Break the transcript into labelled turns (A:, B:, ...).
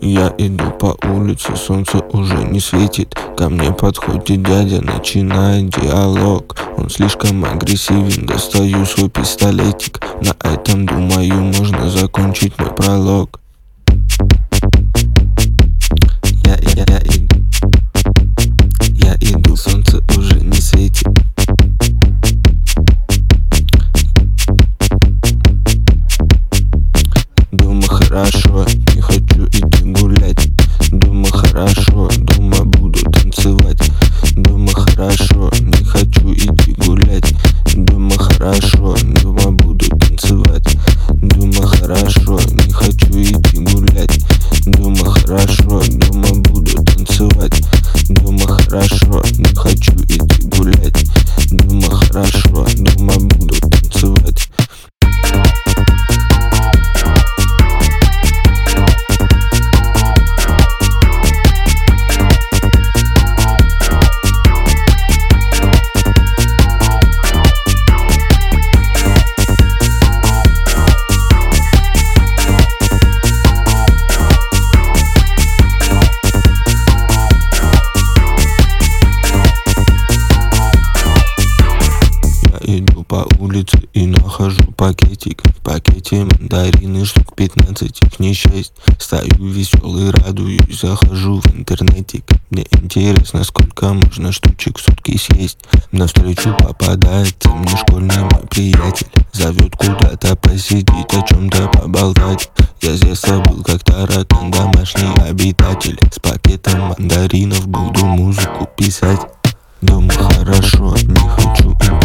A: Я иду по улице, солнце уже не светит. Ко мне подходит дядя, начинает диалог. Он слишком агрессивен, достаю свой пистолетик. На этом, думаю, можно закончить мой пролог. Я иду, солнце уже не светит. Дома хорошо, не хочу идти гулять. Дома хорошо, дома буду танцевать. Дома хорошо, не хочу идти гулять. Дома хорошо, дома буду танцевать. Дома хорошо, не хочу идти гулять. Дома хорошо, дома буду танцевать. Дома хорошо, не хочу идти гулять. Дома хорошо, дома буду танцевать. Иду по улице и нахожу пакетик. В пакете мандарины штук 15, их не 6. Стою веселый, радуюсь, захожу в интернетик. Мне интересно, сколько можно штучек в сутки съесть. Навстречу попадается мне школьный мой приятель. Зовет куда-то посидеть, о чем-то поболтать. Я здесь был как таракан, домашний обитатель. С пакетом мандаринов буду музыку писать. Дома хорошо, не хочу идти